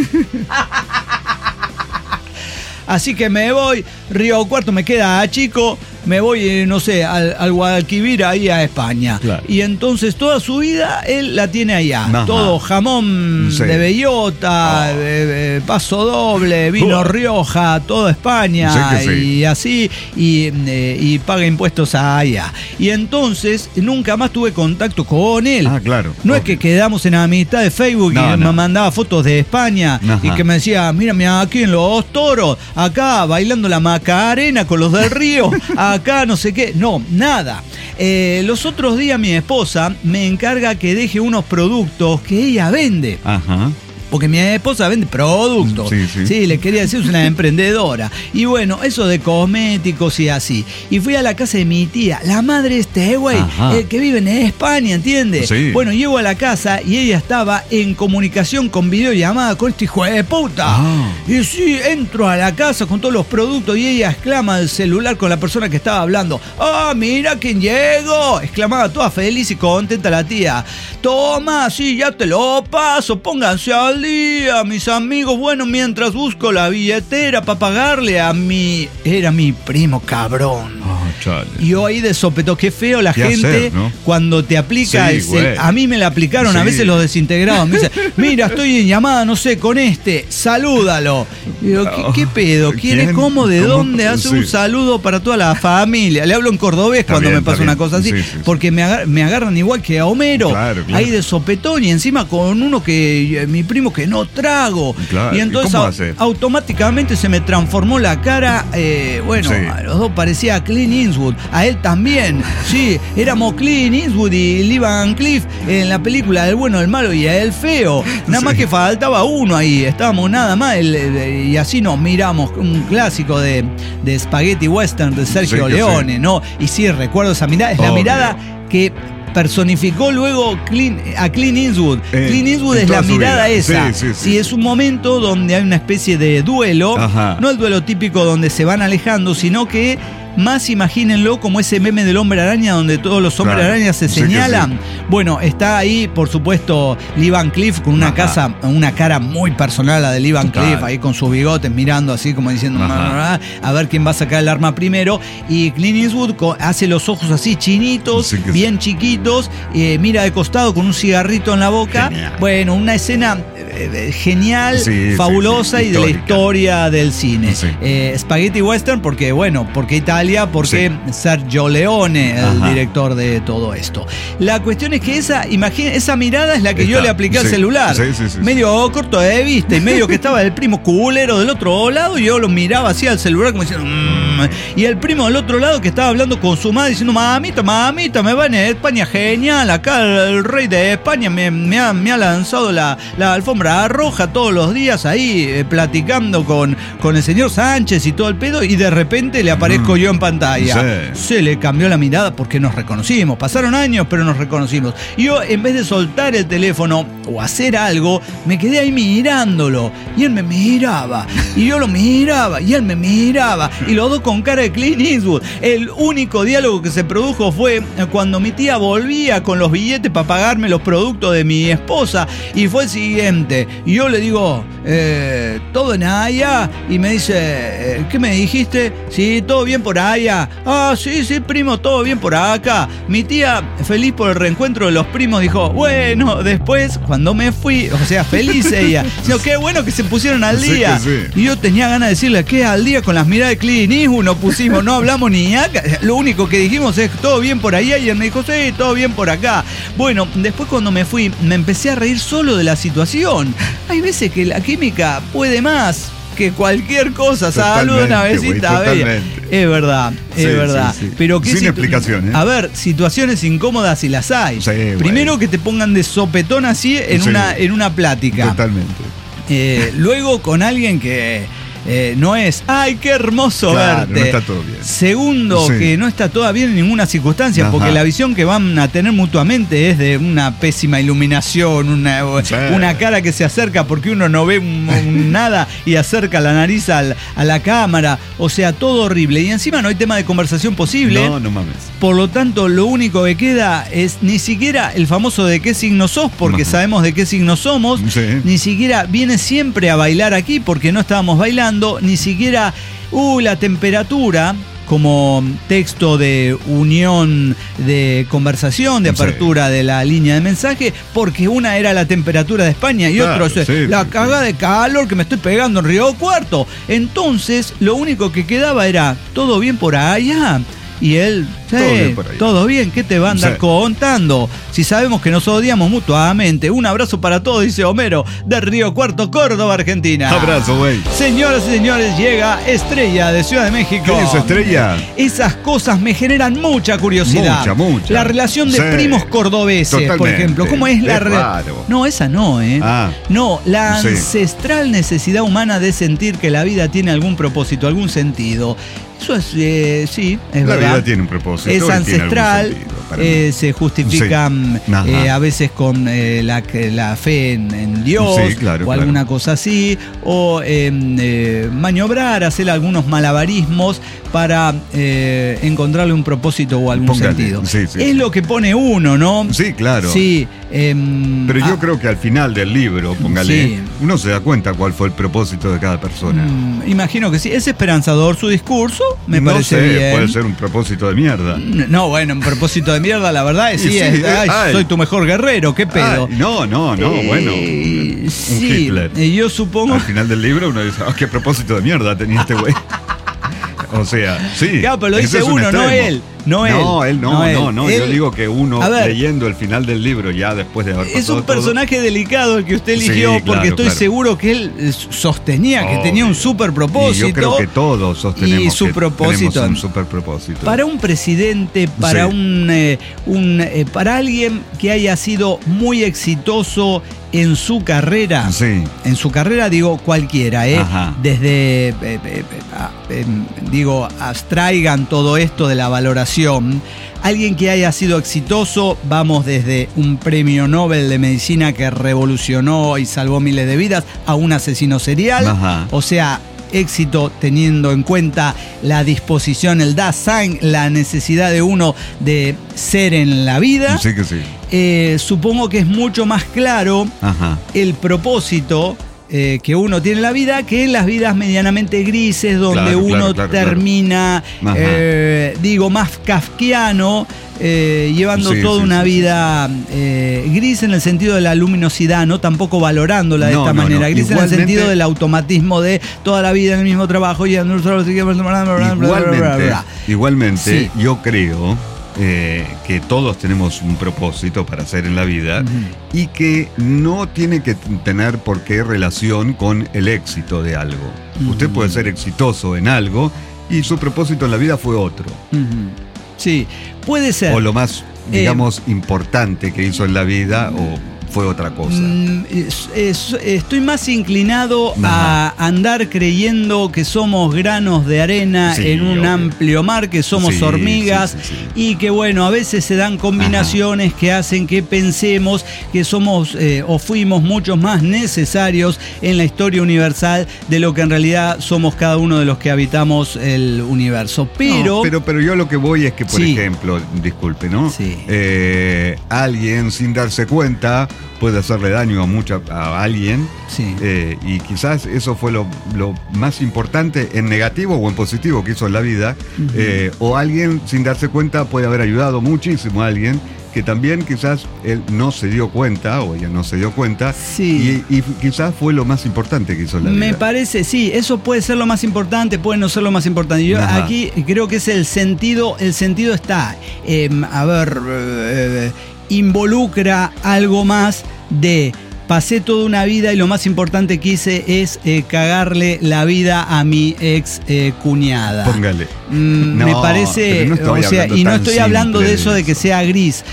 Así que me voy, Río Cuarto me queda chico, me voy, no sé, al Guadalquivir, ahí a España. Y entonces toda su vida él la tiene allá. Todo jamón de bellota, paso doble, vino Rioja, toda España, y así, y paga impuestos allá. Y entonces nunca más tuve contacto con él. No es que quedamos en amistad de Facebook y me mandaba fotos de España y que me decía, mírame aquí en Los Toros, acá bailando la Macarena con los del Río, acá no sé qué, no, nada. Los otros días mi esposa me encarga que deje unos productos que ella vende. Porque mi esposa vende productos. Sí, le quería decir, es una emprendedora. Y bueno, eso de cosméticos y así. Y fui a la casa de mi tía, la madre de este güey, que vive en España, ¿entiendes? Bueno, llego a la casa y ella estaba en comunicación con videollamada con este hijo de puta. Y sí, entro a la casa con todos los productos y ella exclama al celular con la persona que estaba hablando. Mira quién llegó. Exclamaba toda feliz y contenta la tía. Toma, sí, ya te lo paso, pónganse al día, mis amigos. Bueno, mientras busco la billetera para pagarle a mi... Era mi primo cabrón. Y yo ahí de sopetón, qué feo la gente hacer, ¿no? Cuando te aplica a mí me la aplicaron, a veces los desintegrados. Me dicen, mira, estoy en llamada, no sé, con salúdalo. Y digo, ¿qué pedo? ¿Quién es? ¿Cómo? ¿De dónde? Hace un saludo para toda la familia. Le hablo en cordobés cuando me pasa una cosa así, porque me agarran igual que a Homero, ahí de sopetón, y encima con uno que mi primo que no trago. Y entonces automáticamente se me transformó la cara. A los dos parecía Clint Eastwood, a él también. Sí, éramos Clint Eastwood y Lee Van Cleef en la película El bueno, el malo y el feo. Nada más que faltaba uno ahí, estábamos nada más, y así nos miramos, un clásico de Spaghetti Western de Sergio Leone, ¿no? Y sí, recuerdo esa mirada, es la mirada que personificó luego a Clint Eastwood. Clint Eastwood es la mirada esa. Sí, es un momento donde hay una especie de duelo, no el duelo típico donde se van alejando, sino que más imagínenlo como ese meme del hombre araña donde todos los hombres arañas se señalan. Bueno, está ahí, por supuesto, Lee Van Cleef con una cara muy personal, la de Lee Van Cleef, ahí con sus bigotes mirando así como diciendo a ver quién va a sacar el arma primero. Y Clint Eastwood hace los ojos así chinitos, bien chiquitos, mira de costado con un cigarrito en la boca. Genial. Bueno, una escena genial, fabulosa y de la historia del cine. Spaghetti Western porque Italia, porque Sergio Leone, el director de todo esto. La cuestión es que esa mirada es la que yo le apliqué al celular. Medio corto de vista y medio que estaba el primo culero del otro lado y yo lo miraba así al celular como diciendo y el primo del otro lado que estaba hablando con su madre diciendo mamita, me va en España genial, acá el rey de España me ha lanzado la alfombra roja todos los días ahí platicando con el señor Sánchez y todo el pedo y de repente le aparezco yo en pantalla. Se le cambió la mirada porque nos reconocimos. Pasaron años, pero nos reconocimos. Y yo, en vez de soltar el teléfono o hacer algo, me quedé ahí mirándolo. Y él me miraba. Y yo lo miraba. Y él me miraba. Y los dos con cara de Clint Eastwood. El único diálogo que se produjo fue cuando mi tía volvía con los billetes para pagarme los productos de mi esposa. Y fue el siguiente. Y yo le digo, ¿todo en allá? Y me dice, ¿qué me dijiste? Sí, todo bien por allá. Sí, primo, todo bien por acá. Mi tía, feliz por el reencuentro de los primos, dijo, bueno, después, cuando me fui, o sea, feliz ella, sino qué bueno que se pusieron al día. Y yo tenía ganas de decirle, ¿qué al día con las miradas de Clint Eastwood? No pusimos, no hablamos ni acá. Lo único que dijimos es, todo bien por allá, y él me dijo, sí, todo bien por acá. Bueno, después cuando me fui, me empecé a reír solo de la situación. Hay veces que la química puede más que cualquier cosa. Salud, una besita bella. Es verdad, es verdad. Pero sin explicación, A ver, situaciones incómodas si las hay. Primero que te pongan de sopetón así en una plática. Totalmente. Luego con alguien que no es, ¡ay, qué hermoso verte! No está todo bien. Segundo, que no está todo bien en ninguna circunstancia, porque la visión que van a tener mutuamente es de una pésima iluminación, una cara que se acerca porque uno no ve nada y acerca la nariz a la cámara. O sea, todo horrible. Y encima no hay tema de conversación posible. No mames. Por lo tanto, lo único que queda es ni siquiera el famoso de qué signo sos, porque sabemos de qué signo somos. Ni siquiera viene siempre a bailar aquí porque no estábamos bailando. Ni siquiera la temperatura como texto de unión de conversación, de apertura de la línea de mensaje, porque una era la temperatura de España y otro la cagada de calor que me estoy pegando en Río Cuarto. Entonces lo único que quedaba era, ¿todo bien por allá? Y él, todo bien, ¿qué te va a andar contando? Si sabemos que nos odiamos mutuamente. Un abrazo para todos, dice Homero, de Río Cuarto, Córdoba, Argentina. Abrazo, güey. Señoras y señores, llega Estrella de Ciudad de México. ¿Qué es Estrella? Esas cosas me generan mucha curiosidad. Mucha. La relación de primos cordobeses, por ejemplo. ¿Cómo es la relación? No, esa no, No, la ancestral necesidad humana de sentir que la vida tiene algún propósito, algún sentido. Eso es, es verdad. La vida tiene un propósito. Es ancestral, se justifica a veces con la fe en Dios o alguna cosa así, o maniobrar, hacer algunos malabarismos para encontrarle un propósito o algún sentido. Es lo que pone uno, ¿no? Sí, claro. Sí. Pero yo creo que al final del libro, uno se da cuenta cuál fue el propósito de cada persona. Imagino que sí. Es esperanzador su discurso, me parece bien. Puede ser un propósito de mierda. No, bueno, un propósito de mierda, la verdad es soy tu mejor guerrero, ¿qué pedo? No, bueno. Un Hitler. Yo supongo. Al final del libro uno dice, qué propósito de mierda tenía este güey. O sea, Claro, pero lo dice uno, no él. No, él. Yo digo que uno leyendo el final del libro ya después de haber pasado es un personaje delicado el que usted eligió, porque estoy seguro que él sostenía que tenía un super propósito. Y yo creo que todos sostenemos y su propósito, tenemos un super propósito. Para un presidente, para para alguien que haya sido muy exitoso en su carrera, en su carrera digo cualquiera, desde, abstraigan todo esto de la valoración. Alguien que haya sido exitoso, vamos desde un premio Nobel de medicina que revolucionó y salvó miles de vidas a un asesino serial, o sea, éxito teniendo en cuenta la disposición, el Dasein, la necesidad de uno de ser en la vida. Sí que sí. Supongo que es mucho más claro el propósito que uno tiene en la vida que en las vidas medianamente grises, donde uno termina, más kafkiano, llevando toda una vida gris en el sentido de la luminosidad, no tampoco valorándola de esta manera, gris en el sentido del automatismo de toda la vida en el mismo trabajo y igualmente yo creo que todos tenemos un propósito para hacer en la vida y que no tiene que tener por qué relación con el éxito de algo. Usted puede ser exitoso en algo y su propósito en la vida fue otro. Sí, puede ser. O lo más, digamos, importante que hizo en la vida o fue otra cosa. Estoy más inclinado a andar creyendo que somos granos de arena en un amplio mar, que somos hormigas y que a veces se dan combinaciones que hacen que pensemos que somos o fuimos muchos más necesarios en la historia universal de lo que en realidad somos cada uno de los que habitamos el universo. Pero yo lo que voy es que, por ejemplo, disculpe, ¿no? Alguien sin darse cuenta puede hacerle daño a alguien y quizás eso fue lo más importante en negativo o en positivo que hizo en la vida, o alguien sin darse cuenta puede haber ayudado muchísimo a alguien que también quizás él no se dio cuenta o ella no se dio cuenta y quizás fue lo más importante que hizo en la vida. Me parece, eso puede ser lo más importante, puede no ser lo más importante. Yo aquí creo que es el sentido está, involucra algo más de pasé toda una vida y lo más importante que hice es cagarle la vida a mi ex cuñada. Póngale. Me parece, y no estoy hablando de eso de que sea gris.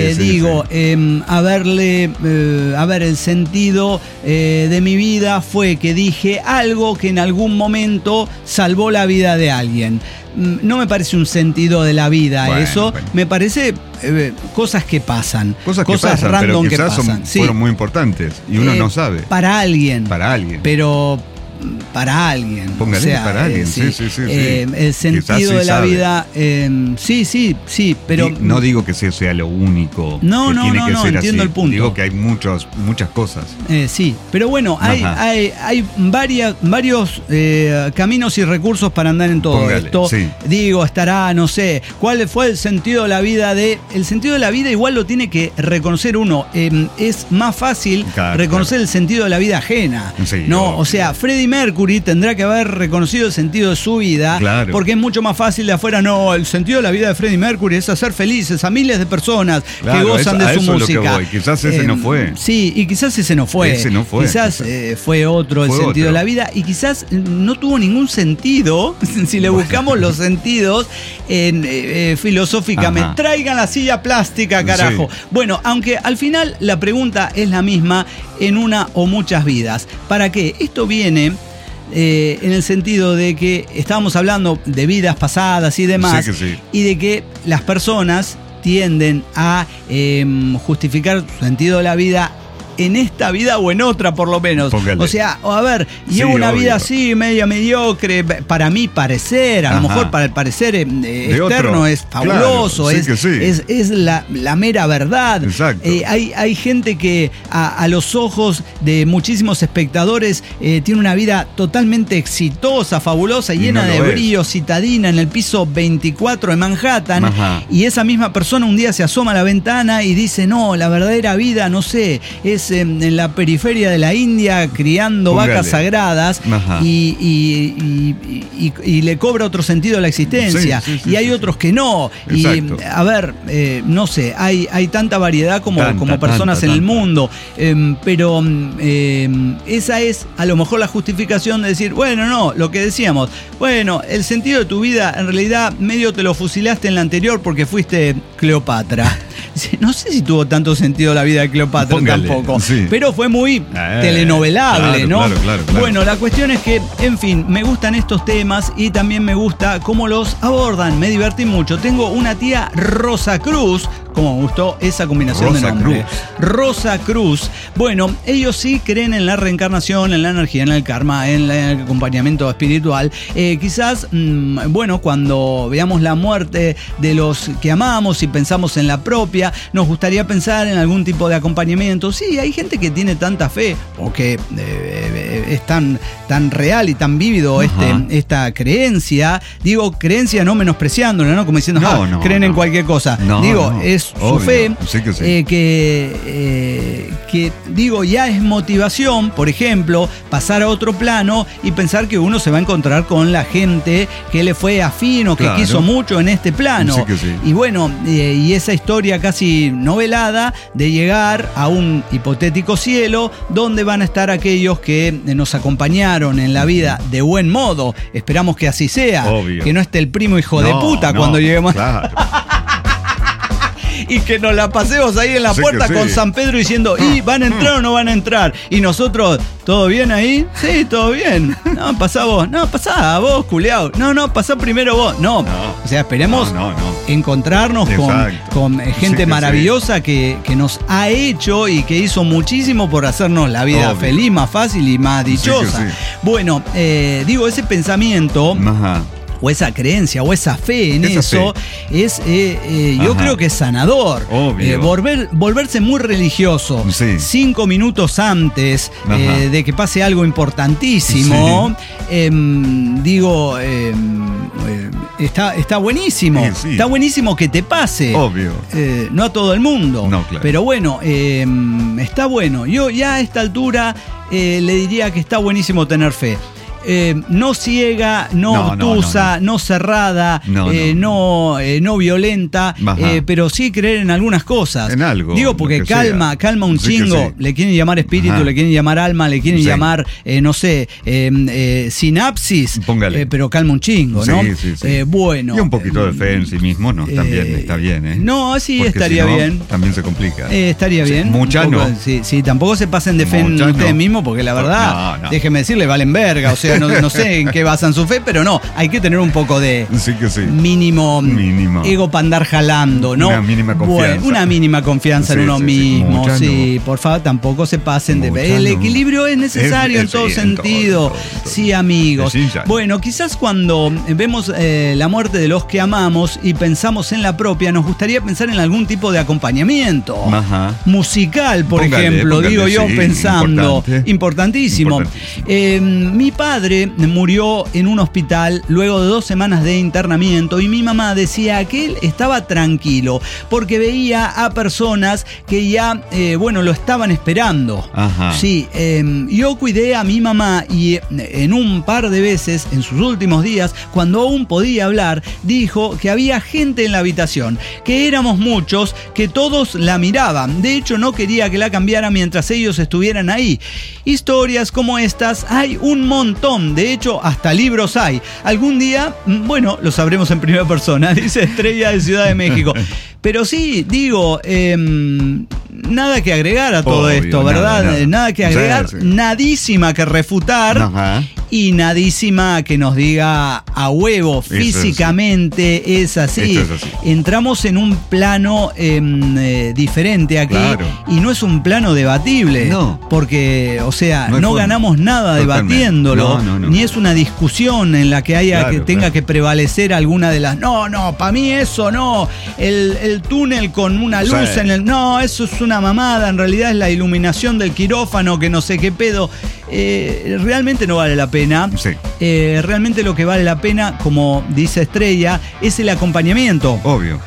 El sentido de mi vida fue que dije algo que en algún momento salvó la vida de alguien. No me parece un sentido de la vida eso. Me parece cosas que pasan. Cosas random pero quizás que pasan. Fueron muy importantes y uno no sabe. Para alguien. Pero para alguien. Póngale, para alguien. El sentido de la vida. Pero. No digo que ese sea lo único. No, entiendo así. El punto. Digo que hay muchas cosas. Pero hay varios caminos y recursos para andar en todo esto. Estará, no sé, ¿cuál fue el sentido de la vida El sentido de la vida igual lo tiene que reconocer uno. Es más fácil reconocer el sentido de la vida ajena. O sea, Freddie Mercury tendrá que haber reconocido el sentido de su vida, porque es mucho más fácil de afuera. No, el sentido de la vida de Freddie Mercury es hacer felices a miles de personas que gozan de su música. Quizás ese no fue. Y quizás ese no fue. Quizás fue otro el sentido de la vida y quizás no tuvo ningún sentido si le buscamos los sentidos filosóficamente. Traigan la silla plástica, carajo. Bueno, aunque al final la pregunta es la misma en una o muchas vidas. ¿Para qué? Esto viene en el sentido de que estábamos hablando de vidas pasadas y demás, y de que las personas tienden a justificar su sentido de la vida en esta vida o en otra por lo menos. Póngale. O sea, llevo una vida así, media mediocre, para mí parecer, a lo mejor para el parecer externo es fabuloso, es la mera verdad. Hay gente que a los ojos de muchísimos espectadores tiene una vida totalmente exitosa, fabulosa, llena de brillo, citadina, en el piso 24 de Manhattan, y esa misma persona un día se asoma a la ventana y dice, no, la verdadera vida, no sé, es vez en la periferia de la India criando vacas sagradas y le cobra otro sentido a la existencia. Y hay otros que no. Exacto. Y a ver, no sé, hay tanta variedad como personas en el mundo. Pero esa es a lo mejor la justificación de decir, bueno, no, lo que decíamos, bueno, el sentido de tu vida en realidad medio te lo fusilaste en la anterior porque fuiste Cleopatra. No sé si tuvo tanto sentido la vida de Cleopatra tampoco, pero fue muy telenovelable, ¿no? Claro. Bueno, la cuestión es que, en fin, me gustan estos temas y también me gusta cómo los abordan, me divertí mucho. Tengo una tía Rosa Cruz, como me gustó esa combinación de nombre. Rosa Cruz. Bueno, ellos sí creen en la reencarnación, en la energía, en el karma, en el acompañamiento espiritual. Quizás, bueno, cuando veamos la muerte de los que amamos y pensamos en la propia, nos gustaría pensar en algún tipo de acompañamiento. Sí, hay gente que tiene tanta fe o que es tan real y tan vívido esta creencia. Digo, creencia no menospreciándola, ¿no? Como diciendo, creen en cualquier cosa. Es su fe, que digo, ya es motivación, por ejemplo, pasar a otro plano y pensar que uno se va a encontrar con la gente que le fue afín o que quiso mucho en este plano. Y bueno, y esa historia casi novelada de llegar a un hipotético cielo donde van a estar aquellos que nos acompañaron en la vida de buen modo. Esperamos que así sea. Obvio. Que no esté el primo hijo de puta cuando lleguemos. Claro. Y que nos la pasemos ahí en la puerta con San Pedro diciendo, ¿y van a entrar o no van a entrar? Y nosotros, ¿todo bien ahí? Sí, todo bien. No, pasá vos. No, pasá vos, culiao. No, pasá primero vos. No. O sea, esperemos encontrarnos con gente maravillosa que nos ha hecho y que hizo muchísimo por hacernos la vida feliz, más fácil y más dichosa. Bueno, digo, ese pensamiento... o esa creencia o esa fe en eso es yo creo que es sanador. Volverse muy religioso 5 minutos antes de que pase algo importantísimo, digo, está buenísimo. Está buenísimo que te pase. Obvio. No a todo el mundo. No, claro. Pero bueno, está bueno. Yo ya a esta altura le diría que está buenísimo tener fe. No ciega, no obtusa, no cerrada, no violenta, pero sí creer en algunas cosas. En algo. Digo, porque calma un chingo. Le quieren llamar espíritu, le quieren llamar alma, le quieren llamar, no sé, sinapsis. Pero calma un chingo, ¿no? Bueno. Y un poquito de fe en sí mismo, ¿no? También está bien, ¿eh? No, sí, porque estaría bien. También se complica. Estaría bien. Mucha no. Sí, tampoco se pasen de fe en ustedes mismos, porque la verdad, déjenme decirle, valen verga, o sea, no sé en qué basan su fe, pero no, hay que tener un poco de mínimo ego para andar jalando, ¿no? Una mínima confianza. Bueno, una mínima confianza en uno mismo. Por favor, tampoco se pasen de fe. El equilibrio es necesario en todo sentido. Sí, amigos. Bueno, quizás cuando vemos la muerte de los que amamos y pensamos en la propia, nos gustaría pensar en algún tipo de acompañamiento musical, por ejemplo, digo yo, pensando. Importantísimo. Mi padre murió en un hospital luego de 2 semanas de internamiento y mi mamá decía que él estaba tranquilo porque veía a personas que ya, lo estaban esperando. Sí, yo cuidé a mi mamá y en un par de veces, en sus últimos días, cuando aún podía hablar, dijo que había gente en la habitación, que éramos muchos, que todos la miraban. De hecho, no quería que la cambiara mientras ellos estuvieran ahí. Historias como estas hay un montón. De hecho, hasta libros hay. Algún día, lo sabremos en primera persona, dice Estrella de Ciudad de México. Pero sí, digo, nada que agregar a todo esto, ¿verdad? Nada que agregar, nadísima que refutar y nadísima que nos diga a huevo, físicamente es así. Entramos en un plano diferente aquí y no es un plano debatible, porque, o sea, no ganamos nada debatiéndolo, ni es una discusión en la que haya que tenga que prevalecer alguna de las, para mí eso no, el túnel con una luz en el, eso es una mamada, en realidad es la iluminación del quirófano, que no sé qué pedo. Realmente no vale la pena. Realmente lo que vale la pena, como dice Estrella, es el acompañamiento. Obvio.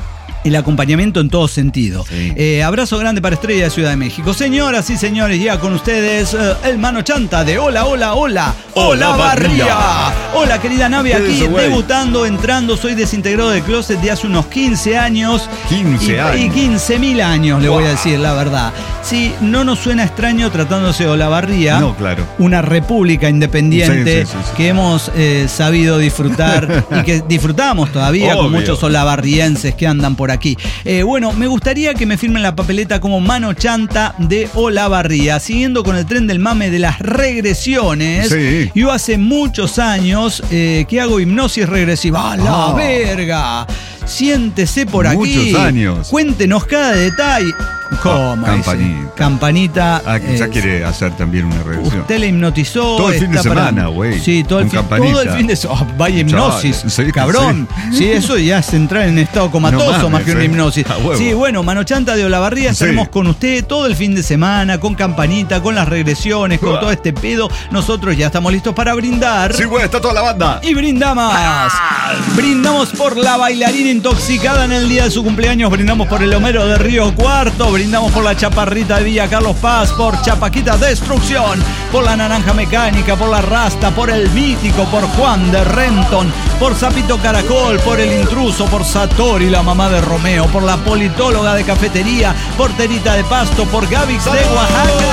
el acompañamiento en todo sentido. Sí. Abrazo grande para Estrella de Ciudad de México. Señoras y señores, ya con ustedes el Mano Chanta de Hola Barría. Hola, querida Navi, aquí debutando, entrando. Soy desintegrado del closet de hace unos 15 años. 15 años. Y 15.000 años, le voy a decir la verdad. Sí, no nos suena extraño tratándose de Olavarría. No, claro. Una república independiente sí. que hemos sabido disfrutar y que disfrutamos todavía. Obvio. Con muchos olavarrienses que andan por aquí. Bueno, me gustaría que me firmen la papeleta como Mano Chanta de Olavarría, siguiendo con el tren del mame de las regresiones. Sí. Yo hace muchos años que hago hipnosis regresiva. ¡A la verga! Siéntese por aquí. Muchos años. Cuéntenos cada detalle. ¿Cómo? Campanita. Campanita. Ya quiere hacer también una regresión. Usted le hipnotizó. Todo el fin de semana, güey. Sí, todo el fin de semana. Vaya hipnosis, cabrón. Sí, eso ya es entrar en estado comatoso más que una hipnosis. Sí, bueno, Mano Chanta de Olavarría, estaremos con usted todo el fin de semana, con Campanita, con las regresiones, con todo este pedo. Nosotros ya estamos listos para brindar. Sí, güey, está toda la banda. Y brindamos. Brindamos por la bailarina intoxicada en el día de su cumpleaños. Brindamos por el Homero de Río Cuarto. Brindamos por la Chaparrita de Villa Carlos Paz, por Chapaquita Destrucción, por la Naranja Mecánica, por la Rasta, por el Mítico, por Juan de Renton, por Zapito Caracol, por el Intruso, por Satori, la mamá de Romeo, por la Politóloga de Cafetería, por Terita de Pasto, por Gavix de Oaxaca.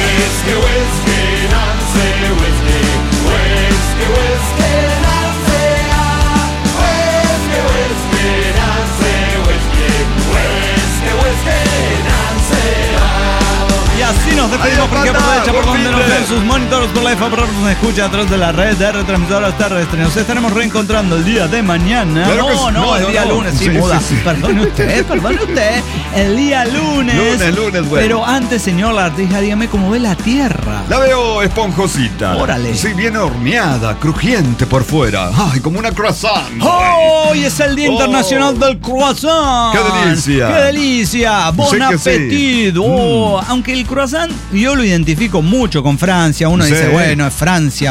Y así nos despedimos porque aprovecha por donde nos ven sus monitores por la FAPROR, nos escucha a través de la red de retransmisoras terrestres. Nos estaremos reencontrando el día de mañana. Claro el día lunes. Sí, muda. Sí. Perdone usted. El día lunes. Lunes, güey. Pero antes, señor Lartija, dígame cómo ve la tierra. La veo esponjosita. Órale. Sí, bien horneada, crujiente por fuera. Ay, como una croissant. Hoy es el Día Internacional del Croissant. ¡Qué delicia! ¡Qué delicia! ¡Bon appetit! Aunque el croissant yo lo identifico mucho con Francia. Uno dice, bueno, es Francia.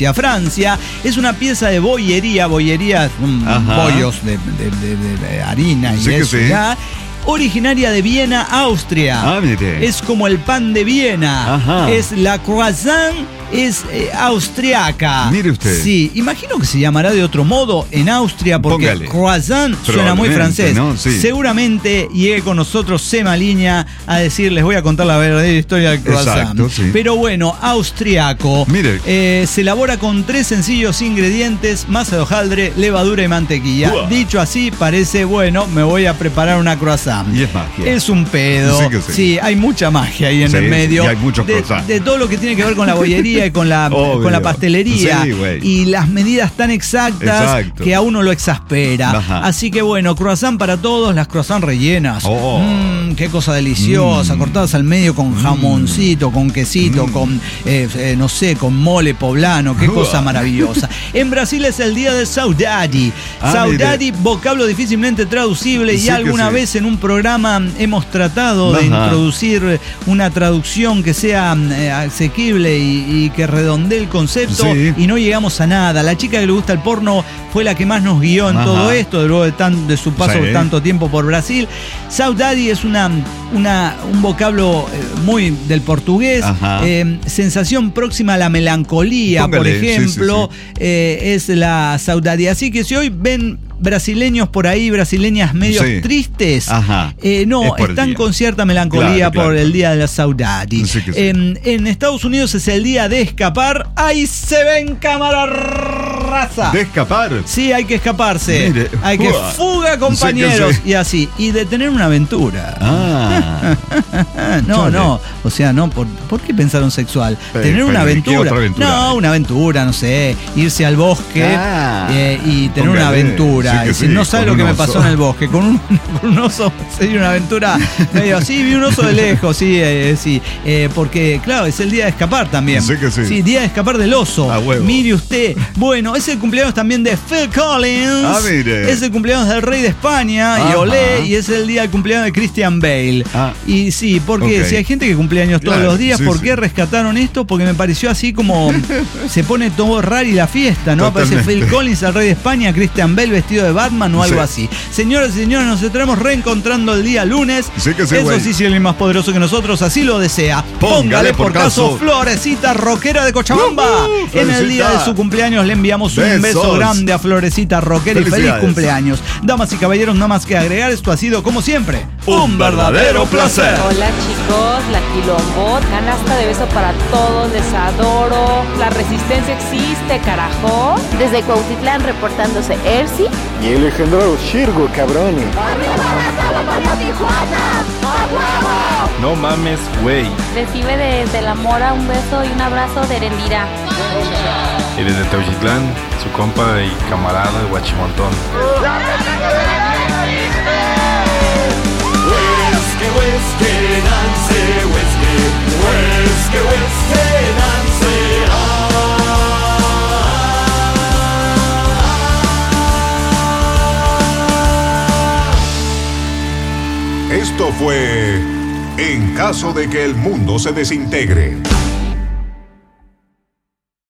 Es una pieza de bollería. Bollería, bollos de harina y eso. Originaria de Viena, Austria. Es como el pan de Viena. Es la croissant. Es austriaca. Mire usted. Sí, imagino que se llamará de otro modo en Austria porque croissant suena muy francés, ¿no? Sí. Seguramente llegue con nosotros Sema Liña a decirles, voy a contar la verdadera historia del croissant. Exacto, sí. Pero bueno, austriaco. Mire. Se elabora con 3 sencillos ingredientes: masa de hojaldre, levadura y mantequilla. Dicho así, parece, bueno, me voy a preparar una croissant. Y es magia. Es un pedo. Sí, hay mucha magia ahí en el medio. Y hay muchos croissants. De todo lo que tiene que ver con la bollería y con la pastelería, y las medidas tan exactas que a uno lo exaspera. Así que bueno, croissant para todos, las croissant rellenas. Qué cosa deliciosa, cortadas al medio con jamoncito, con quesito, con no sé, con mole poblano, qué cosa maravillosa. En Brasil es el día de saudade. Saudade, vocablo difícilmente traducible, y alguna vez en un programa hemos tratado de introducir una traducción que sea asequible y que redondee el concepto, y no llegamos a nada. La chica que le gusta el porno fue la que más nos guió en todo esto, luego de su paso tanto tiempo por Brasil. Saudade es un vocablo muy del portugués, sensación próxima a la melancolía. Póngale, por ejemplo, es la saudade. Así que si hoy ven brasileños por ahí, brasileñas medio tristes, no, están con cierta melancolía por el día de la saudade. En Estados Unidos es el día de escapar. Ahí se ven, cámara raza. ¿De escapar? Sí, hay que escaparse. Mire. Hay que fuga, compañeros. Y así. Y de tener una aventura. No. O sea, no, ¿por qué pensaron sexual? Tener una aventura. No, una aventura, no sé. Irse al bosque y tener una aventura. No sabe lo que me pasó en el bosque. Con un oso sería una aventura medio así. Vi un oso de lejos, porque, claro, es el día de escapar también. Sí, día de escapar del oso. Mire usted. Bueno, es es el cumpleaños también de Phil Collins. Ah, mire. Es el cumpleaños del rey de España, y olé, y es el día del cumpleaños de Christian Bale. Y sí, porque si hay gente que cumple años todos los días, ¿por qué rescataron esto? Porque me pareció así como se pone todo raro y la fiesta, ¿no? Aparece Phil Collins, el rey de España, Christian Bale vestido de Batman o algo así. Señoras y señores, nos estaremos reencontrando el día lunes. Eso sí, si alguien más poderoso que nosotros así lo desea. Póngale por caso Florecita Rockera de Cochabamba. En el día de su cumpleaños le enviamos un beso grande a Florecita Rockera y feliz cumpleaños. Damas y caballeros, nada más que agregar, esto ha sido como siempre un verdadero placer. Hola chicos, la Quilombo, canasta de beso para todos, les adoro. La resistencia existe, carajo. Desde Cuautitlán reportándose Ersi y el legendario Shirgo, cabrones. No mames, güey. Recibe desde la Mora un beso y un abrazo de Erendira. Y desde Teuchitlán, su compa y camarada de Guachimontón. Esto fue En caso de que el mundo se desintegre.